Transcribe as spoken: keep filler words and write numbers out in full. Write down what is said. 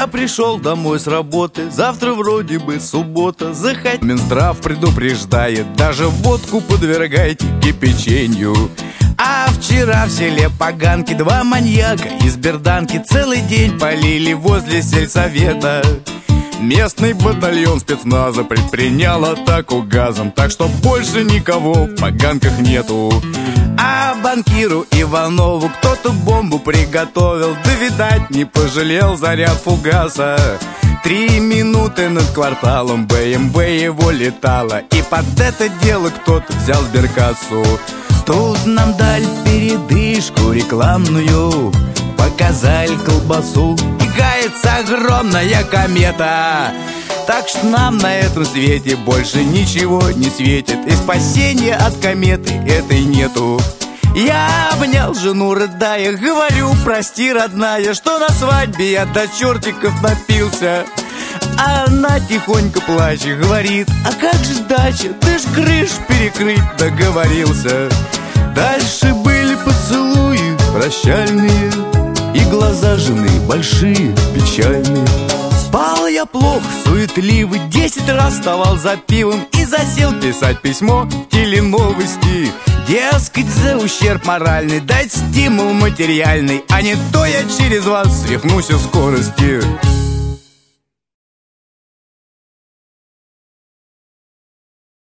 Я пришел домой с работы, завтра вроде бы суббота. Захоть Минздрав предупреждает, даже водку подвергайте кипячению. А вчера в селе Поганки два маньяка из берданки целый день полили возле сельсовета. Местный батальон спецназа предпринял атаку газом, так что больше никого в Поганках нету. А банкиру Иванову кто-то бомбу приготовил, да, видать, не пожалел заряд фугаса. Три минуты над кварталом бэ эм вэ его летало, и под это дело кто-то взял сберкассу. Тут нам дали передышку рекламную, показали колбасу, и гается огромная комета. Так что нам на этом свете больше ничего не светит, и спасения от кометы этой нету. Я обнял жену, рыдая, говорю: прости, родная, что на свадьбе я до чертиков напился. А она тихонько плачет, говорит: а как же дача, ты ж крышу перекрыть договорился. Дальше были поцелуи прощальные, и глаза жены большие, печальные. Спал я плохо, суетливый, десять раз вставал за пивом и засел писать письмо в теленовости. Дескать, за ущерб моральный дать стимул материальный, а не то я через вас свихнусь от скорости.